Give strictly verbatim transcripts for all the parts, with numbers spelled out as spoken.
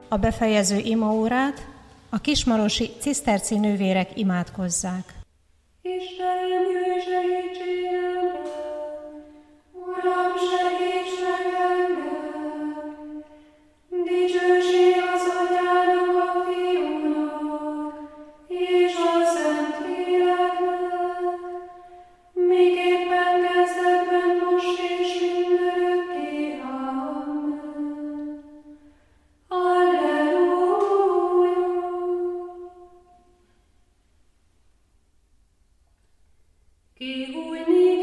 a befejező imaórát a kismarosi ciszterci nővérek imádkozzák. Istenem, jöjj segítségemre! Uram, segíts meg engem! Dicsőség az Atyának, a Fiúnak, és a Szentléleknek, miképpen kezdetben, most és mindörökké. Amen. Alleluja! Kihújni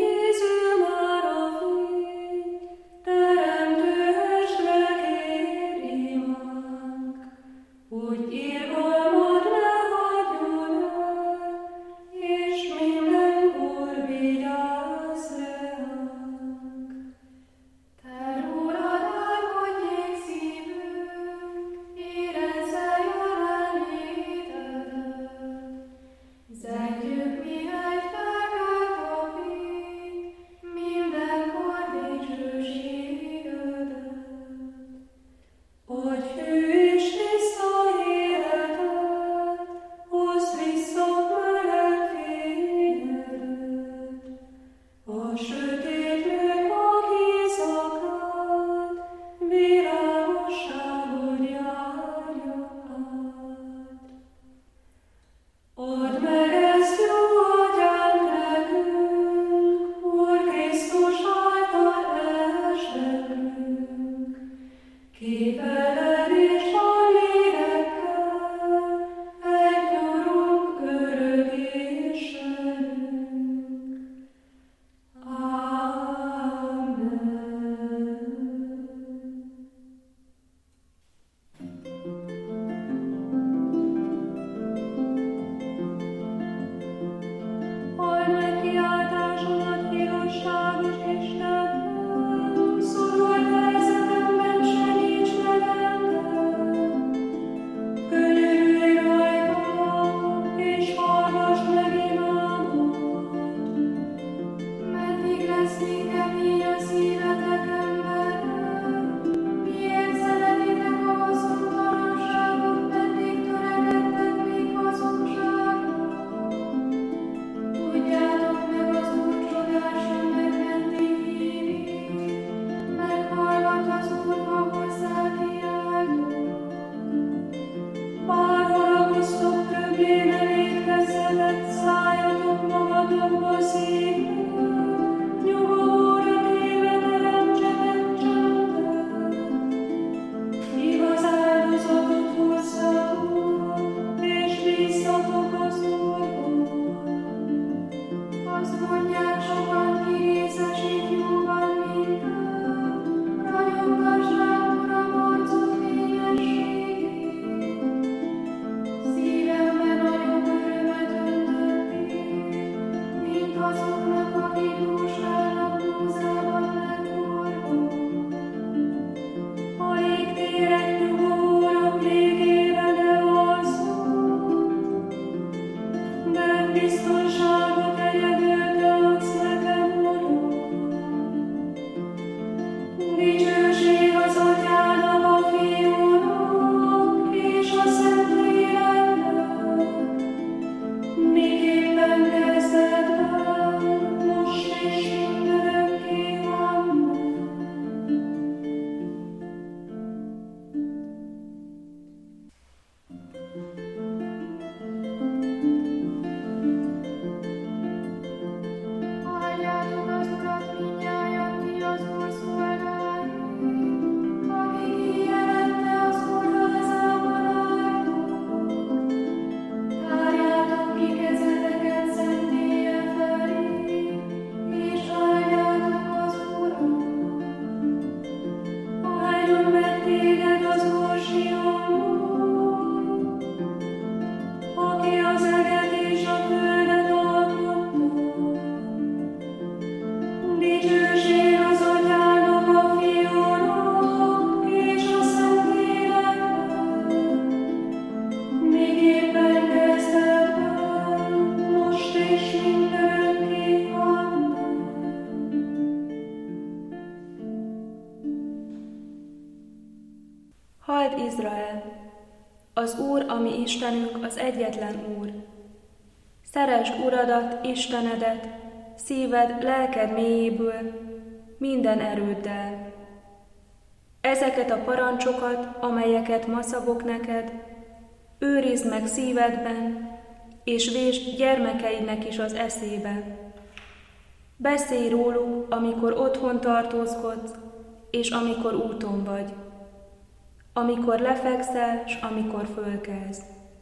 Izrael! Az Úr, a mi Istenünk, az egyetlen Úr. Szeresd Uradat, Istenedet, szíved, lelked mélyéből, minden erőddel. Ezeket a parancsokat, amelyeket ma szabok neked, őrizd meg szívedben, és vésd gyermekeidnek is az eszébe. Beszélj róluk, amikor otthon tartózkodsz, és amikor úton vagy, amikor lefekszel, s amikor fölkelsz.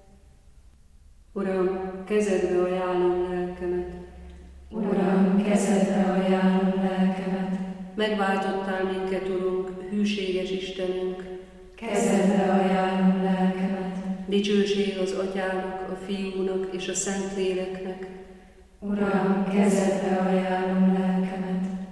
Uram, kezedbe ajánlom lelkemet. Uram, kezedbe ajánlom lelkemet. Megváltottál minket, Urunk, hűséges Istenünk. Kezedbe ajánlom lelkemet. Dicsőség az Atyának, a Fiúnak és a Szentléleknek. Uram, kezedbe ajánlom lelkemet.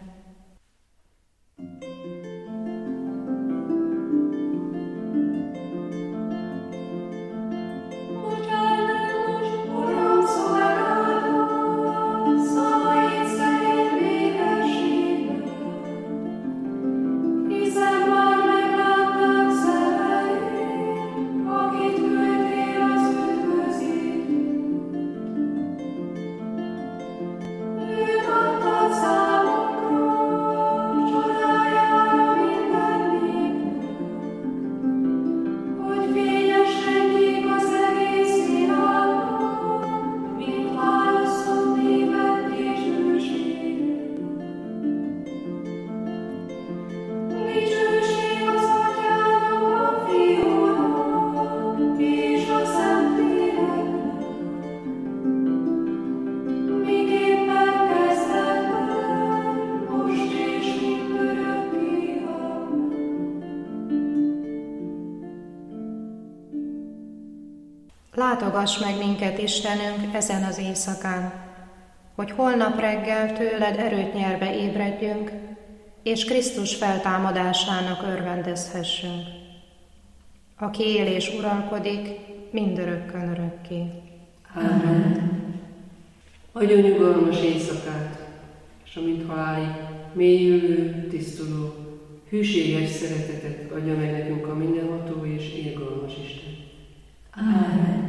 Látogass meg minket, Istenünk, ezen az éjszakán, hogy holnap reggel tőled erőt nyerve ébredjünk, és Krisztus feltámadásának örvendezhessünk, aki él és uralkodik mindörökkön örökké. Amen. Adja nyugalmas éjszakát, és amint halálig mélyülő, tisztuló, hűséges szeretetet adja meg nekünk a mindenható és irgalmas Isten. Amen.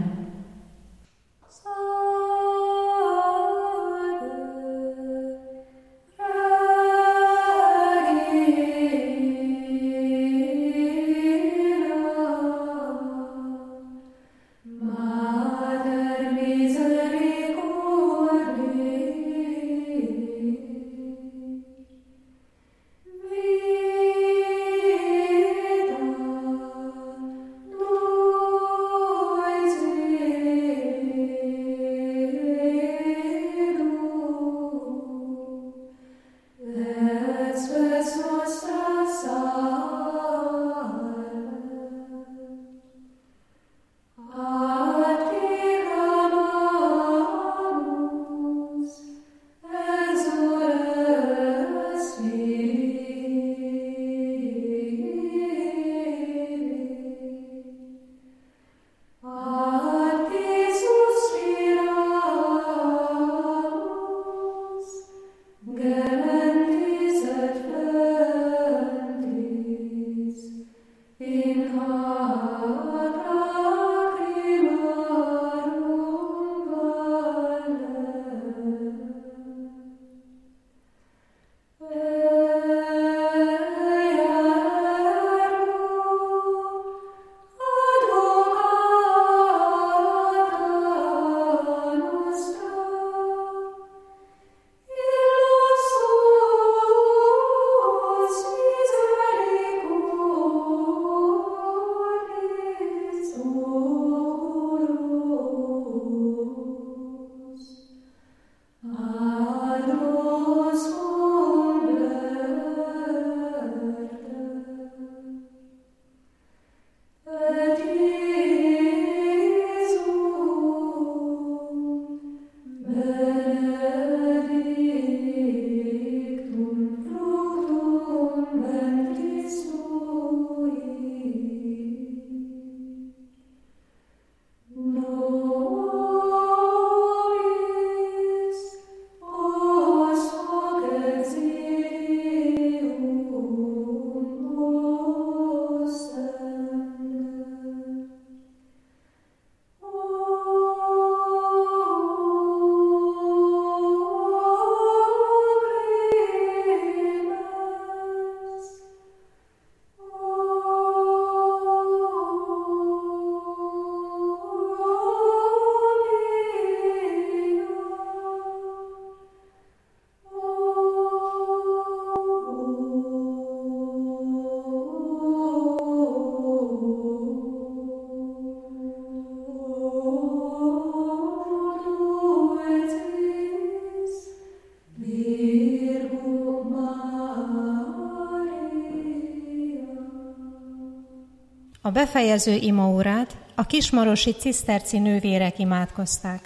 A befejező imaórát a kismarosi ciszterci nővérek imádkozták.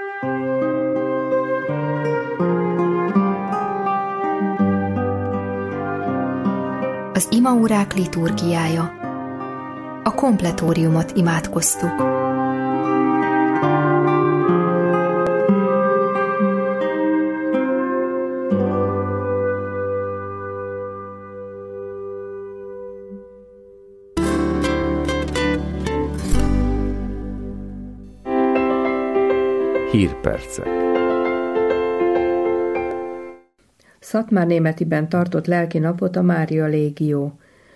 Az imaórák liturgiája. A kompletóriumot imádkoztuk. Hírpercek. Szatmárnémetiben tartott lelki napot a Mária Légió.